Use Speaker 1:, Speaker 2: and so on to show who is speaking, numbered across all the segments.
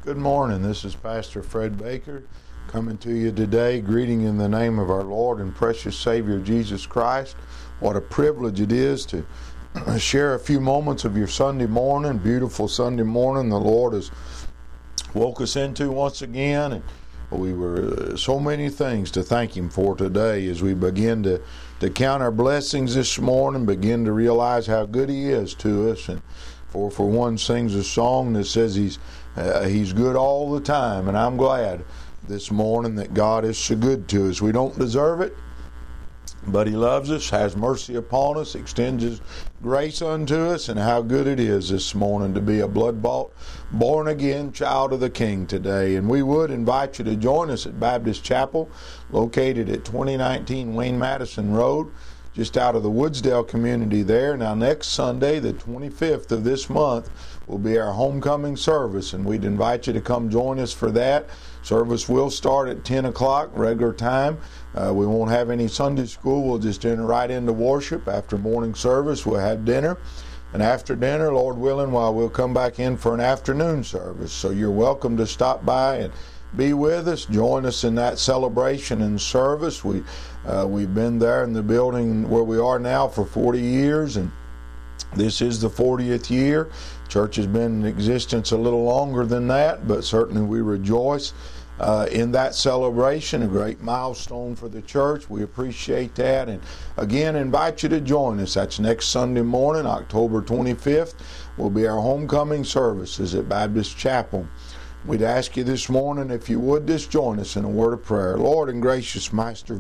Speaker 1: Good morning. This is Pastor Fred Baker coming to you today, greeting in the name of our Lord and precious Savior Jesus Christ. What a privilege it is to share a few moments of your Sunday morning, beautiful Sunday morning the Lord has woke us into once again. And we were so many things to thank Him for today as we begin to count our blessings this morning, begin to realize how good He is to us. And for one sings a song that says He's good all the time, and I'm glad this morning that God is so good to us. We don't deserve it, but He loves us, has mercy upon us, extends His grace unto us, and how good it is this morning to be a blood-bought, born-again child of the King today. And we would invite you to join us at Baptist Chapel, located at 2019 Wayne Madison Road, just out of the Woodsdale community there. Now, next Sunday, the 25th of this month, will be our homecoming service, and we'd invite you to come join us for that. Service will start at 10 o'clock, regular time. We won't have any Sunday school. We'll just enter right into worship. After morning service, we'll have dinner. And after dinner, Lord willing, we'll come back in for an afternoon service. So you're welcome to stop by and be with us. Join us in that celebration and service. We've been there in the building where we are now for 40 years, and this is the 40th year. Church has been in existence a little longer than that, but certainly we rejoice in that celebration, a great milestone for the church. We appreciate that, and again invite you to join us. That's next Sunday morning, October 25th, will be our homecoming services at Baptist Chapel. We'd ask you this morning, if you would, just join us in a word of prayer. Lord and gracious Master,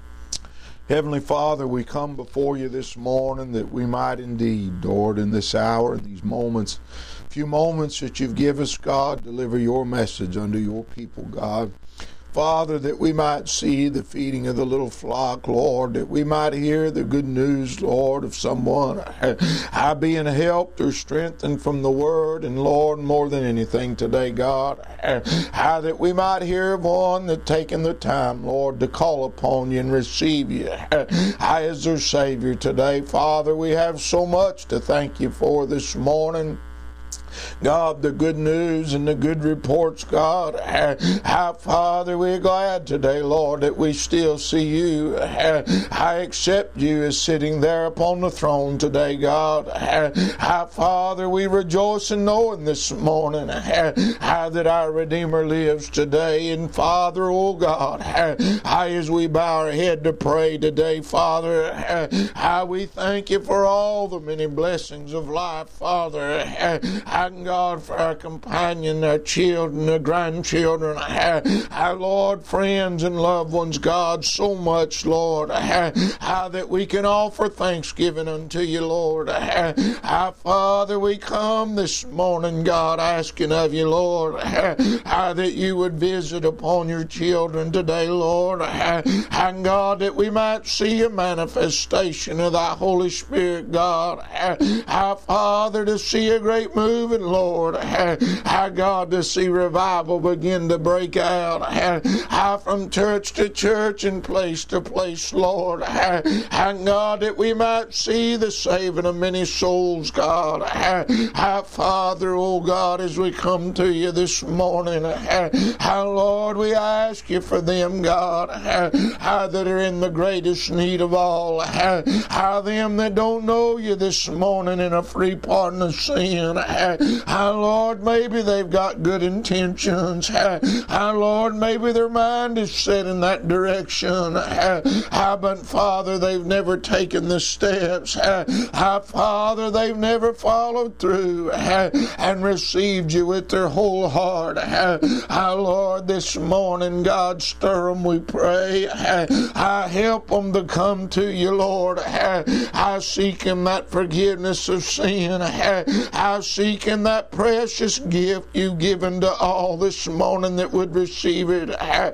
Speaker 1: Heavenly Father, we come before you this morning that we might indeed, Lord, in this hour, these moments, few moments that you've given us, God, deliver your message unto your people, God. Father, that we might see the feeding of the little flock, Lord, that we might hear the good news, Lord, of someone being helped or strengthened from the Word, and Lord, more than anything today, God, that we might hear of one that taken the time, Lord, to call upon you and receive you as their Savior today. Father, we have so much to thank you for this morning. God, the good news and the good reports, God. Father, we're glad today, Lord, that we still see you. I accept you as sitting there upon the throne today, God. Father, we rejoice in knowing this morning that our Redeemer lives today. And Father, oh God, as we bow our head to pray today, Father, we thank you for all the many blessings of life, Father. God, for our companion, our children, our grandchildren, our Lord, friends and loved ones, God, so much, Lord, that we can offer thanksgiving unto you, Lord. Father, we come this morning, God, asking of you, Lord, that you would visit upon your children today, Lord, and God, that we might see a manifestation of thy Holy Spirit, God. Father, to see a great move, and Lord, God, to see revival begin to break out from church to church and place to place, Lord. And God, that we might see the saving of many souls, God. Father, oh God, as we come to you this morning, Lord, we ask you for them, God, that are in the greatest need of all. Them that don't know you this morning in a free pardon of sin. Lord, maybe they've got good intentions. Lord, maybe their mind is set in that direction. But Father, they've never taken the steps. Father, they've never followed through and received you with their whole heart. Lord, this morning, God, stir them, we pray. Help them to come to you, Lord. Seek in that forgiveness of sin. Seek in that precious gift you've given to all this morning that would receive it.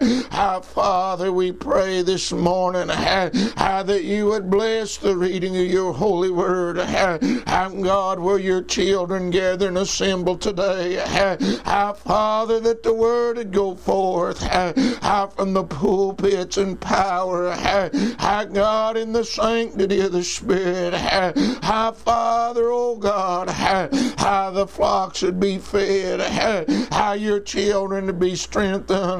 Speaker 1: Father, we pray this morning that you would bless the reading of your holy word. God, where your children gather and assemble today. Father, that the word would go forth from the pulpits in power. God, in the sanctity of the Spirit. Father, oh God, the the flocks would be fed, how your children to be strengthened.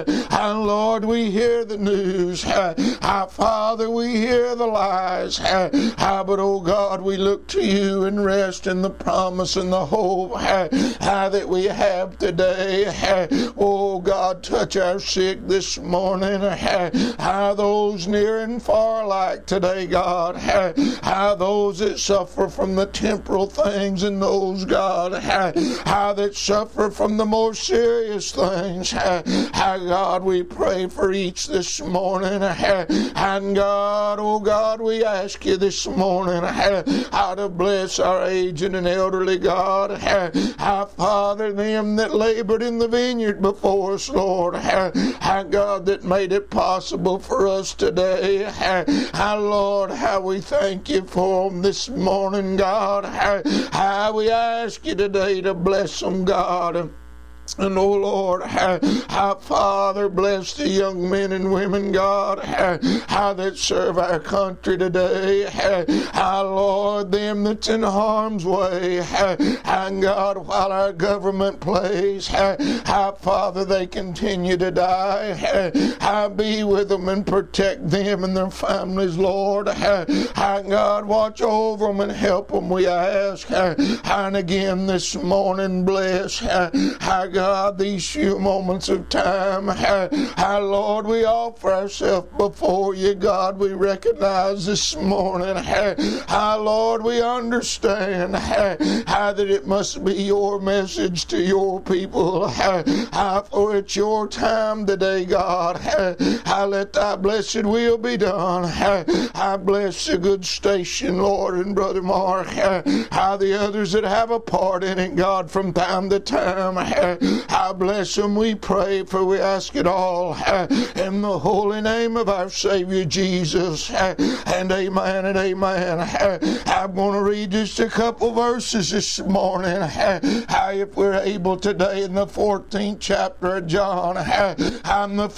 Speaker 1: And Lord, we hear the news. How, Father, we hear the lies. But, oh God, we look to you and rest in the promise and the hope that we have today. Oh God, touch our sick this morning. How those near and far alike today, God. How those that suffer from the temporal things and those, God, how that suffer from the more serious things. How, God, we pray for each this morning. And God, oh God, we ask you this morning how to bless our aged and elderly, God. How, Father, them that labored in the vineyard before us, Lord. How, God, that made it possible for us today. How, Lord, how we thank you for them this morning, God. How we ask you today to bless them, God. And oh Lord, how Father, bless the young men and women, God, how that serve our country today. How, Lord, them that's in harm's way. And God, while our government plays, how Father, they continue to die. How be with them and protect them and their families, Lord. How, God, watch over them and help them, we ask. And again this morning, bless. How, God, these few moments of time, how, Lord, we offer ourselves before you, God. We recognize this morning, how, Lord, we understand how that it must be your message to your people, how for it's your time today, God. How let thy blessed will be done. I bless the good station, Lord, and Brother Mark, how the others that have a part in it, God, from time to time. How bless them, we pray, for we ask it all in the holy name of our Savior Jesus. And amen and amen. I'm going to read just a couple verses this morning. How, if we're able today, in the 14th chapter of John, I'm the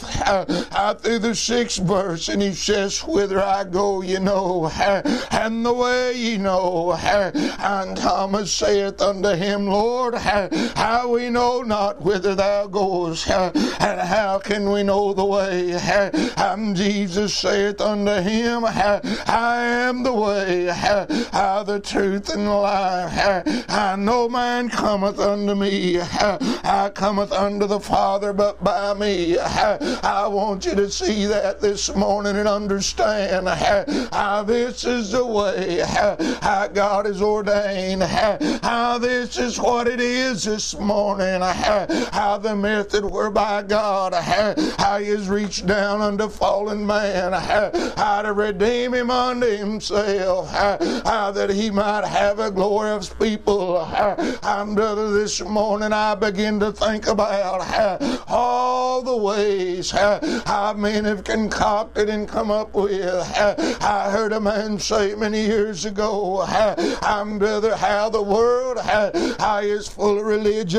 Speaker 1: 4th through the 6th verse, and he says, whither I go, you know, and the way you know. And Thomas saith unto him, Lord, how we know not whither thou goest, and how can we know the way? And Jesus saith unto him, I am the way, the truth, and the life. And no man cometh unto me, I cometh unto the Father but by me. I want you to see that this morning and understand how this is the way, how God has ordained, how this is what it is this morning, how the method whereby God, how he has reached down unto fallen man, how to redeem him unto himself, how that he might have a glorious people. And brother, this morning I begin to think about all the ways how men have concocted and come up with. I heard a man say many years ago, brother, how the world how is full of religion.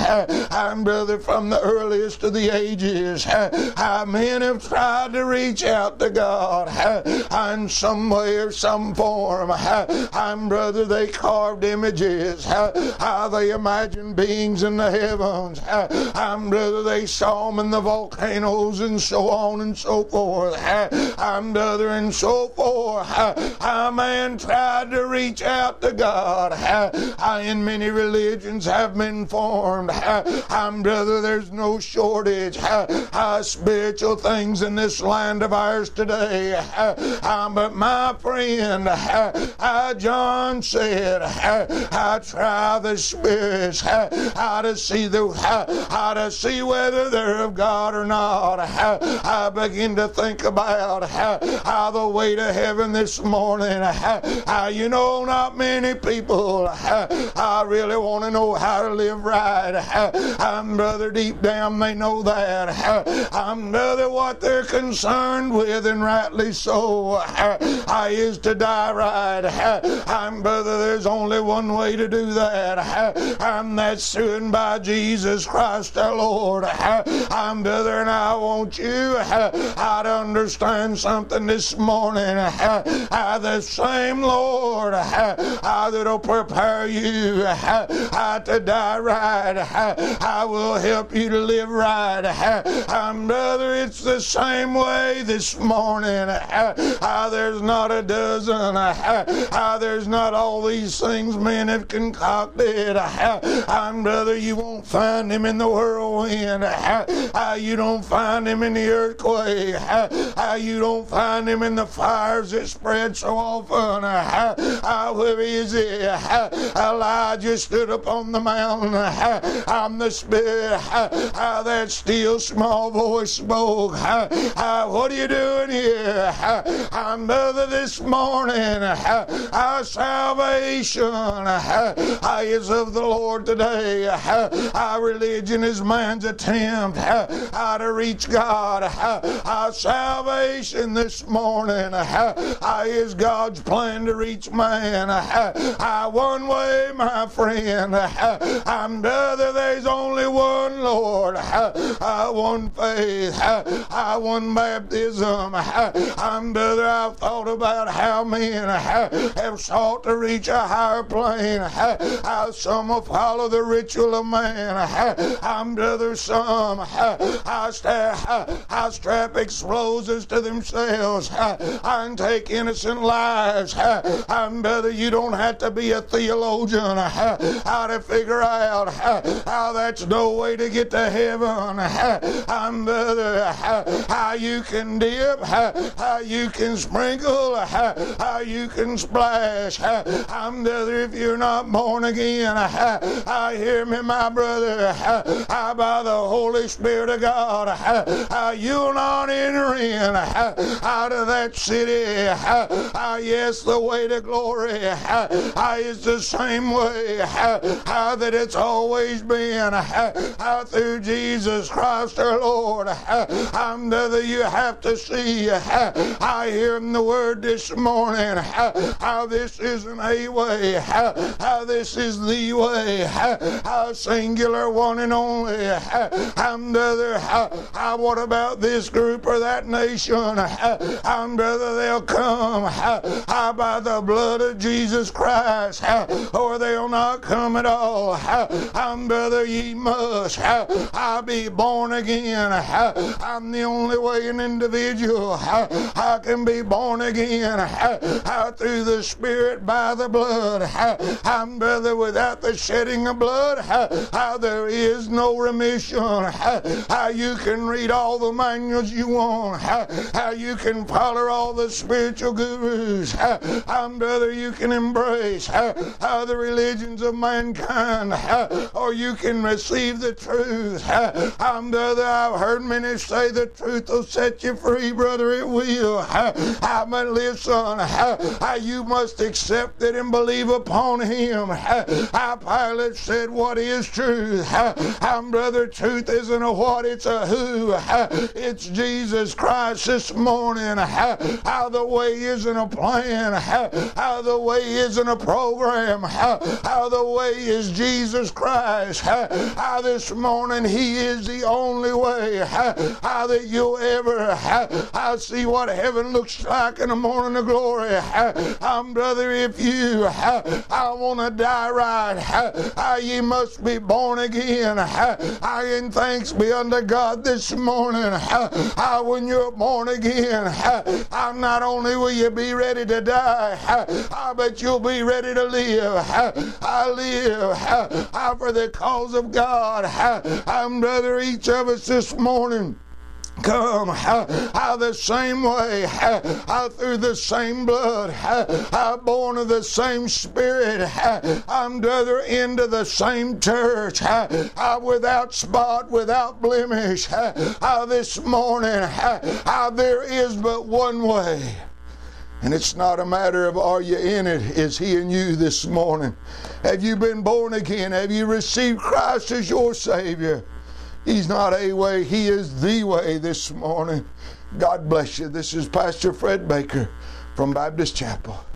Speaker 1: And brother, from the earliest of the ages, how men have tried to reach out to God in some way or some form. And brother, they carved images, how they imagined beings in the heavens. And brother, they saw them in the volcanoes and so on and so forth. And brother, and so forth. How man tried to reach out to God. In many religions have been formed. And brother, there's no shortage spiritual things in this land of ours today. But my friend, John said, try the spirits, how to see whether they're of God or not. I begin to think about how the way to heaven this morning. You know, not many people really want to know how to live right. right. Brother, deep down they know that. Brother, what they're concerned with, and rightly so, is to die right. Brother, there's only one way to do that. That's through and by Jesus Christ our Lord. Brother, and I want you to understand something this morning. The same Lord that'll prepare you to die right, I will help you to live right. Brother, it's the same way this morning. There's not a dozen. There's not all these things men have concocted. Brother, you won't find him in the whirlwind. You don't find him in the earthquake. You don't find him in the fires that spread so often. Where is he? Elijah stood upon the mountain. The Spirit, that still small voice spoke. What are you doing here? Brother, this morning, our salvation is of the Lord today. Our religion is man's attempt to reach God. Our salvation this morning is God's plan to reach man. One way, my friend. Brother, there's only one Lord, one faith, one baptism. Brother, I've thought about how men have sought to reach a higher plane. Some will follow the ritual of man. Brother, some strap explosives to themselves and take innocent lives. Brother, you don't have to be a theologian how to figure out how that's no way to get to heaven. Brother, how you can dip, how you can sprinkle, how you can splash. Brother, if you're not born again, hear me, my brother, by the Holy Spirit of God, you'll not enter in out of that city. Yes, the way to glory is the same way that it's always been through Jesus Christ our Lord. Brother, you have to see, I hear in the word this morning, how this isn't a way, how this is the way, how singular, one and only. Brother, what about this group or that nation? Brother, they'll come by the blood of Jesus Christ, or they'll not come at all. Brother, ye must be born again. I'm the only way an individual can be born again through the Spirit by the blood. Brother, without the shedding of blood, there is no remission. You can read all the manuals you want. You can follow all the spiritual gurus. Brother, you can embrace the religions of mankind, or you can receive the truth. Brother, I've heard many say the truth will set you free. Brother, it will. But listen, you must accept it and believe upon him. Pilate said, what is truth? Brother, truth isn't a what, it's a who. It's Jesus Christ this morning. How the way isn't a plan. How the way isn't a program. How the way is Jesus Christ. How this morning he is the only way. How that you'll ever see what heaven looks like in the morning of glory. Brother, if you want to die right, you must be born again. And thanks be unto God this morning. When you're born again, not only will you be ready to die, but you'll be ready to live. I live for the cause of God. Brother, each of us this morning come the same way, through the same blood, born of the same Spirit, brother, into the same church, without spot, without blemish. This morning, there is but one way. And it's not a matter of are you in it, is He in you this morning? Have you been born again? Have you received Christ as your Savior? He's not a way, He is the way this morning. God bless you. This is Pastor Fred Baker from Baptist Chapel.